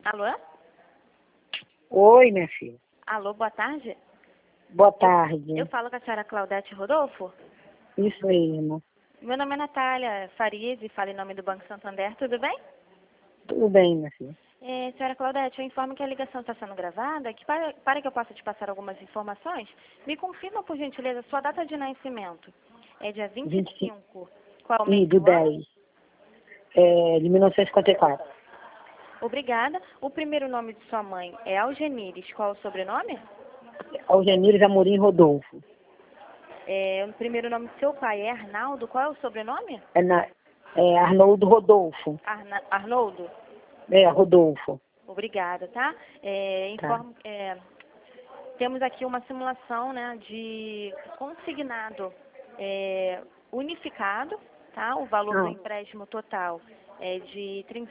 Alô? Oi, minha filha. Alô, boa tarde. Boa tarde. Eu falo com a senhora Claudete Rodolfo. Isso mesmo. Meu nome é Natália Farias e falo em nome do Banco Santander, tudo bem? Tudo bem, minha filha. Senhora Claudete, eu informo que a ligação está sendo gravada, que para que eu possa te passar algumas informações, me confirma, por gentileza, sua data de nascimento. É dia 25. 25. Qual é o mês Do do ano? 10. De 1954. Obrigada. O primeiro nome de sua mãe é Algenires. Qual é o sobrenome? Algenires Amorim Rodolfo. O primeiro nome do seu pai é Arnaldo. Qual é o sobrenome? Arnoldo Rodolfo. Arnoldo? Rodolfo. Obrigada, tá? Tá. Temos aqui uma simulação, né, de consignado unificado, tá? O valor do empréstimo total é de R$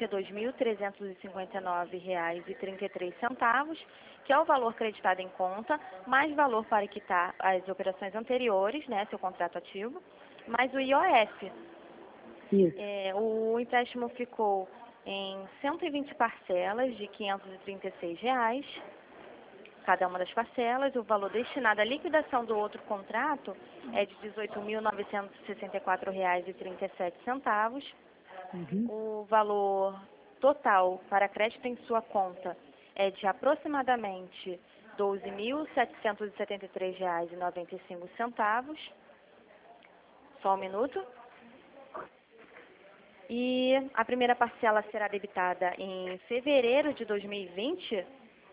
32.359,33, que é o valor creditado em conta, mais valor para quitar as operações anteriores, né, seu contrato ativo, mais o IOF. Isso. O empréstimo ficou em 120 parcelas de R$ 536, cada uma das parcelas. O valor destinado à liquidação do outro contrato é de R$ 18.964,37. O valor total para crédito em sua conta é de aproximadamente R$ 12.773,95. Só um minuto. E a primeira parcela será debitada em fevereiro de 2020.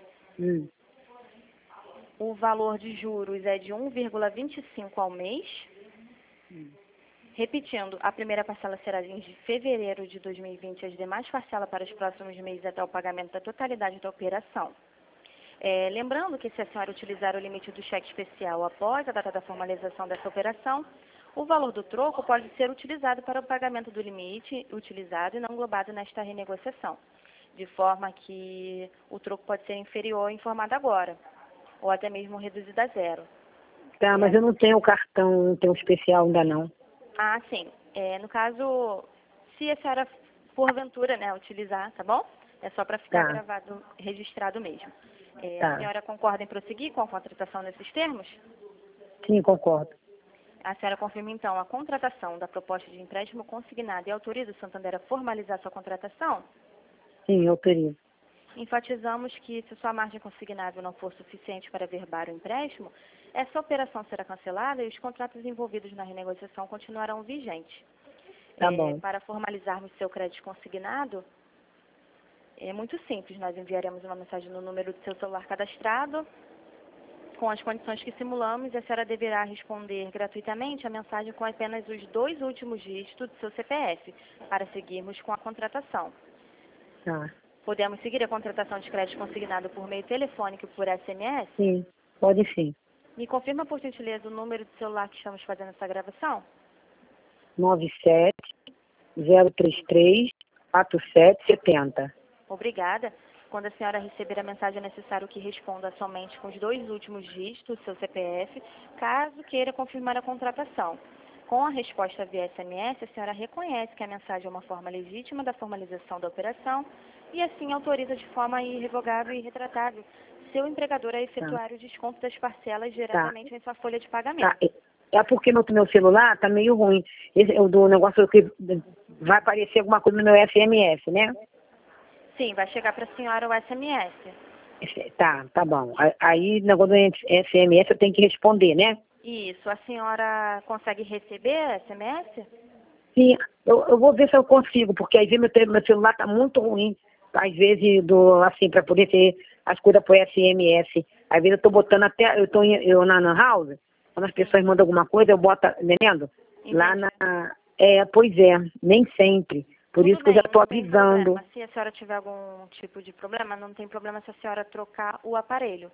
O valor de juros é de 1,25 ao mês. Repetindo, a primeira parcela será em fevereiro de 2020, as demais parcelas para os próximos meses até o pagamento da totalidade da operação. Lembrando que se a senhora utilizar o limite do cheque especial após a data da formalização dessa operação, o valor do troco pode ser utilizado para o pagamento do limite utilizado e não englobado nesta renegociação, de forma que o troco pode ser inferior ao informado agora, ou até mesmo reduzido a zero. Tá, mas eu não tenho o cartão, não tenho especial ainda não. Ah, sim. No caso, se a senhora, porventura, né, utilizar, tá bom? É só para ficar gravado, registrado mesmo. A senhora concorda em prosseguir com a contratação nesses termos? Sim, concordo. A senhora confirma, então, a contratação da proposta de empréstimo consignado e autoriza o Santander a formalizar sua contratação? Sim, eu autorizo. Enfatizamos que, se sua margem consignável não for suficiente para averbar o empréstimo, essa operação será cancelada e os contratos envolvidos na renegociação continuarão vigentes. Tá bom. Para formalizarmos seu crédito consignado, é muito simples. Nós enviaremos uma mensagem no número do seu celular cadastrado, com as condições que simulamos, e a senhora deverá responder gratuitamente a mensagem com apenas os 2 últimos dígitos do seu CPF, para seguirmos com a contratação. Tá. Podemos seguir a contratação de crédito consignado por meio telefônico e por SMS? Sim, pode sim. Me confirma, por gentileza, o número de celular que estamos fazendo essa gravação? 97-033-4770. Obrigada. Quando a senhora receber a mensagem, é necessário que responda somente com os 2 últimos dígitos do seu CPF, caso queira confirmar a contratação. Com a resposta via SMS, a senhora reconhece que a mensagem é uma forma legítima da formalização da operação e assim autoriza de forma irrevogável e irretratável seu empregador a efetuar o desconto das parcelas diretamente em sua folha de pagamento. É porque no meu celular tá meio ruim. Do negócio que vai aparecer alguma coisa no meu SMS, né? Sim, vai chegar para a senhora o SMS. Tá bom. Aí, negócio do SMS eu tenho que responder, né? Isso. A senhora consegue receber SMS? Sim, eu vou ver se eu consigo, porque às vezes meu celular tá muito ruim. Às vezes, para poder ter as coisas por SMS. Às vezes eu tô botando até, eu na house, quando as pessoas mandam alguma coisa, eu boto, entendendo? Entendi. Lá pois é, nem sempre. Por isso que eu já estou avisando. Se a senhora tiver algum tipo de problema, não tem problema se a senhora trocar o aparelho.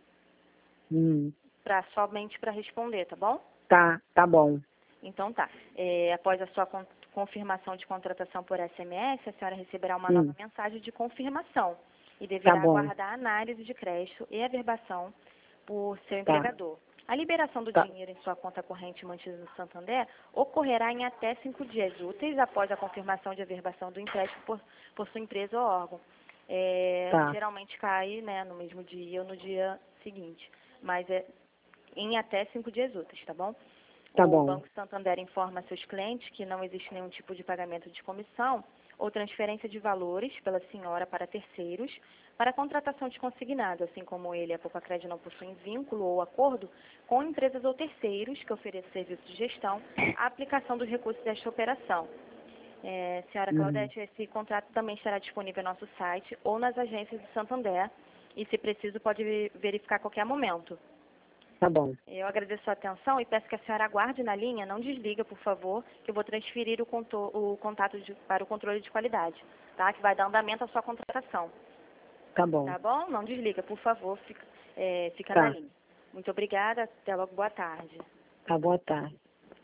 Somente para responder, tá bom? Tá bom. Então tá. Após a sua confirmação de contratação por SMS, a senhora receberá uma nova mensagem de confirmação e deverá aguardar a análise de crédito e averbação por seu empregador. A liberação do dinheiro em sua conta corrente mantida no Santander ocorrerá em até 5 dias úteis após a confirmação de averbação do empréstimo por sua empresa ou órgão. Tá, Geralmente cai, né, no mesmo dia ou no dia seguinte, mas é em até 5 dias úteis, tá bom? tá O bom. Banco Santander informa a seus clientes que não existe nenhum tipo de pagamento de comissão ou transferência de valores pela senhora para terceiros para a contratação de consignado, assim como ele e a Poupa-Crédito não possuem vínculo ou acordo com empresas ou terceiros que ofereçam serviço de gestão, a aplicação dos recursos desta operação. Senhora Uhum. Claudete, esse contrato também estará disponível no nosso site ou nas agências do Santander e, se preciso, pode verificar a qualquer momento. Tá bom. Eu agradeço a atenção e peço que a senhora aguarde na linha, não desliga, por favor, que eu vou transferir o contato para o controle de qualidade, tá? Que vai dar andamento à sua contratação, Tá bom. tá bom? Não desliga, por favor, fica na Tá. linha. Muito obrigada, até logo, boa tarde. Tá, boa tarde.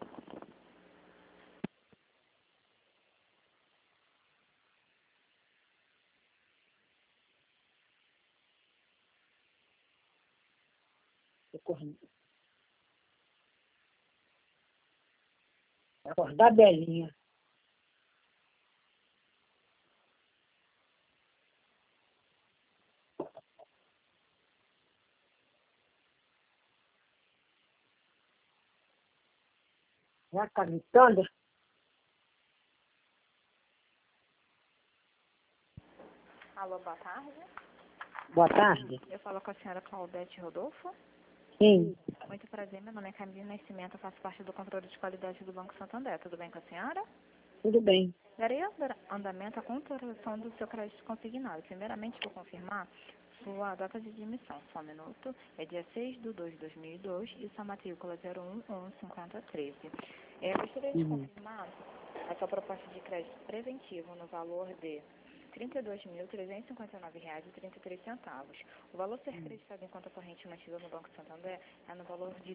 Tô correndo. Vai acordar a Belinha. Já tá gritando? Alô, boa tarde. Boa tarde. Eu falo com a senhora Claudete Rodolfo. Sim, Muito prazer, meu nome é Camila Nascimento, eu faço parte do controle de qualidade do Banco Santander. Tudo bem com a senhora? tudo bem. Darei andamento à contratação do seu crédito consignado. Primeiramente, vou confirmar sua data de admissão. Só um minuto. É dia 6/2/2002 e sua matrícula 01115013. Eu gostaria de Uhum. confirmar a sua proposta de crédito preventivo no valor de R$ 32.359,33. O valor a ser acreditado em conta corrente mantida no Banco Santander é no valor de R$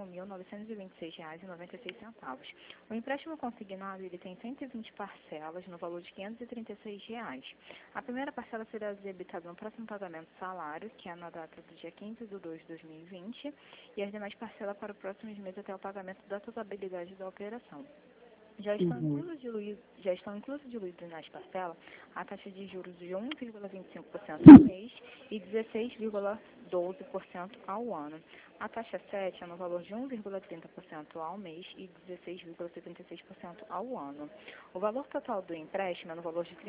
31.926,96. O empréstimo consignado ele tem 120 parcelas no valor de R$ 536. A primeira parcela será debitada no próximo pagamento do salário, que é na data do dia 15/2/2020, e as demais parcelas para os próximos meses até o pagamento da totalidade da operação. Uhum. Já estão inclusos diluídos nas parcelas a taxa de juros de 1,25% ao mês e 16,12% ao ano. A taxa 7 é no valor de 1,30% ao mês e 16,76% ao ano. O valor total do empréstimo é no valor de R$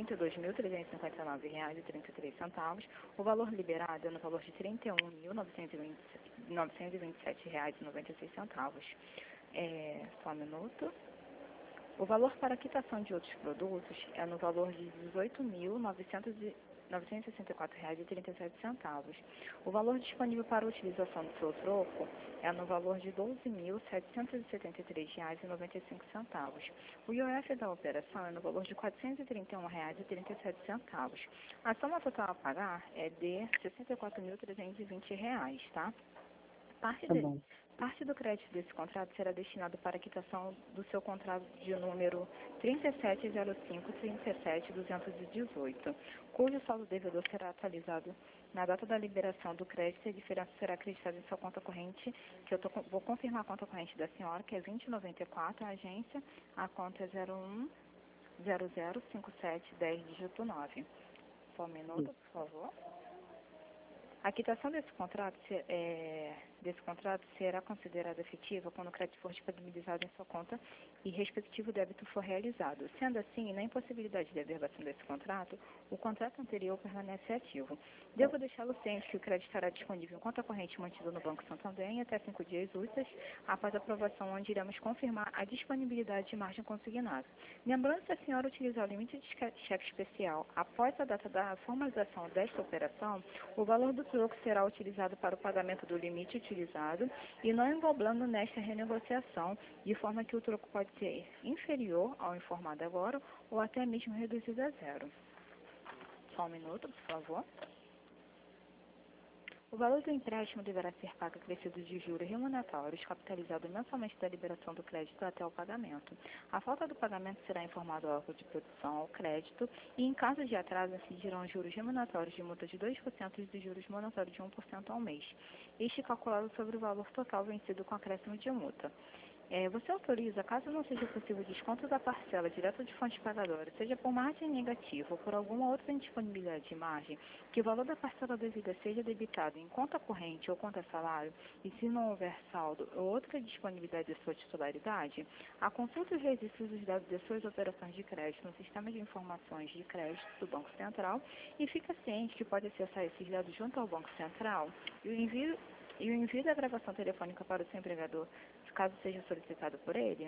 32.359,33. O valor liberado é no valor de R$ 31.927,96. Só um minuto. O valor para quitação de outros produtos é no valor de R$ 18.964,37. O valor disponível para a utilização do seu troco é no valor de R$ 12.773,95. O IOF da operação é no valor de R$ 431,37. A soma total a pagar é de R$ 64.320, tá? Parte Tá bom. Parte do crédito desse contrato será destinado para a quitação do seu contrato de número 3705-37218, cujo saldo devedor será atualizado na data da liberação do crédito e a diferença será acreditada em sua conta corrente, que vou confirmar a conta corrente da senhora, que é 2094, a agência, a conta é 01005710, dígito 9. Só um minuto, por favor. A quitação desse contrato será considerada efetiva quando o crédito for disponibilizado em sua conta e respectivo débito for realizado. Sendo assim, na impossibilidade de averbação desse contrato, o contrato anterior permanece ativo. Devo deixá-lo ciente que o crédito estará disponível em conta corrente mantida no Banco Santander em até 5 dias úteis, após a aprovação, onde iremos confirmar a disponibilidade de margem consignada. Lembrando que se a senhora utilizar o limite de cheque especial após a data da formalização desta operação, o valor do troco será utilizado para o pagamento do limite utilizado e não englobando nesta renegociação, de forma que o troco pode ser inferior ao informado agora ou até mesmo reduzido a zero. Só um minuto, por favor. O valor do empréstimo deverá ser pago acrescido de juros remuneratórios, capitalizado mensalmente da liberação do crédito até o pagamento. A falta do pagamento será informado ao órgão de produção ao crédito e, em caso de atraso, incidirão juros remuneratórios de multa de 2% e de juros moratórios de 1% ao mês. Este calculado sobre o valor total vencido com acréscimo de multa. Você autoriza, caso não seja possível o desconto da parcela direto de fonte pagadora, seja por margem negativa ou por alguma outra indisponibilidade de margem, que o valor da parcela devida seja debitado em conta corrente ou conta salário, e se não houver saldo ou outra disponibilidade de sua titularidade, a consulta e registro dos dados de suas operações de crédito no sistema de informações de crédito do Banco Central e fica ciente que pode acessar esses dados junto ao Banco Central e o envio da gravação telefônica para o seu empregador, caso seja solicitado por ele.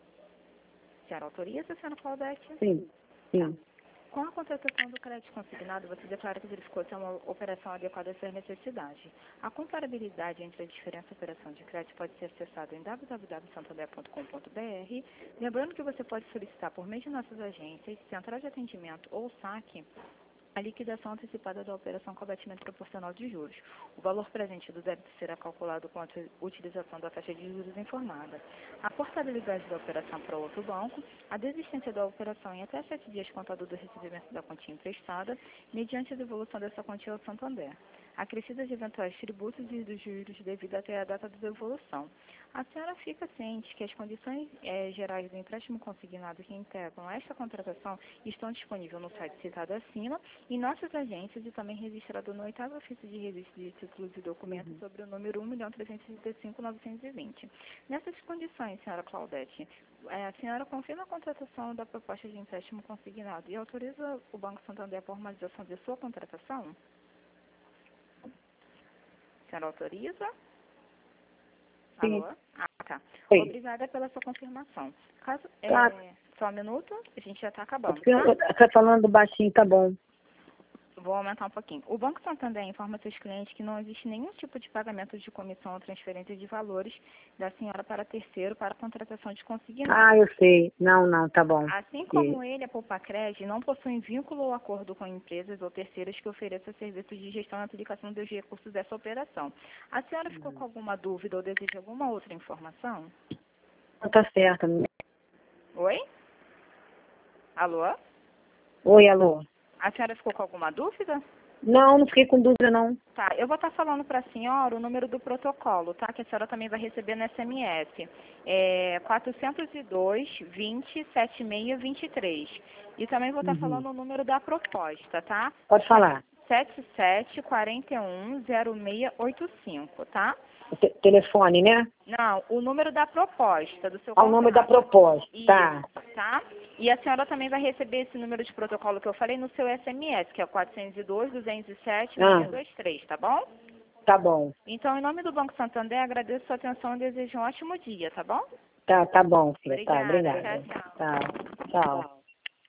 A senhora autoriza, senhora Claudete? Sim, sim. Com a contratação do crédito consignado, você declara que verificou se é uma operação adequada à sua necessidade. A comparabilidade entre a diferença e operação de crédito pode ser acessada em www.santander.com.br. Lembrando que você pode solicitar por meio de nossas agências, central de atendimento ou saque, a liquidação antecipada da operação com abatimento proporcional de juros. O valor presente do débito será calculado com a utilização da taxa de juros informada. A portabilidade da operação para outro banco, a desistência da operação em até 7 dias contado do recebimento da quantia emprestada, mediante a devolução dessa quantia ao Santander. Acrescidas de eventuais tributos e dos juros devido até a data da devolução. A senhora fica ciente que as condições gerais do empréstimo consignado que integram esta contratação estão disponíveis no site citado acima e nossas agências e também registrado no 8º ofício de registro de títulos e documentos sobre o número 1.335.920. Nessas condições, senhora Claudete, a senhora confirma a contratação da proposta de empréstimo consignado e autoriza o Banco Santander a formalização de sua contratação? A senhora autoriza? Sim. Alô? Ah, tá. Sim. Obrigada pela sua confirmação. Caso, Tá. só um minuto, a gente já está acabando, Tá falando baixinho, tá bom. Vou aumentar um pouquinho. O Banco Santander informa seus clientes que não existe nenhum tipo de pagamento de comissão ou transferência de valores da senhora para terceiro para a contratação de consignado. Ah, eu sei. Não, tá bom. Assim como ele, a Poupacred não possui vínculo ou acordo com empresas ou terceiros que ofereçam serviços de gestão e aplicação dos recursos dessa operação. A senhora ficou com alguma dúvida ou deseja alguma outra informação? Tá certo. Oi? Alô? Oi, alô. A senhora ficou com alguma dúvida? Não fiquei com dúvida, não. Tá, eu vou estar falando para a senhora o número do protocolo, tá? Que a senhora também vai receber no SMS. É 402-20-7623. E também vou estar falando o número da proposta, tá? Pode falar. 77410685, tá? Telefone, né? Não, o número da proposta do seu O nome da contrato. proposta. Isso, Tá. tá? E a senhora também vai receber esse número de protocolo que eu falei no seu SMS, que é 402-207-623, tá bom? Tá bom. Então, em nome do Banco Santander, agradeço sua atenção e desejo um ótimo dia, tá bom? Tá bom, filha. Obrigada. Tá, obrigada. Tchau, tchau. Tá, tchau.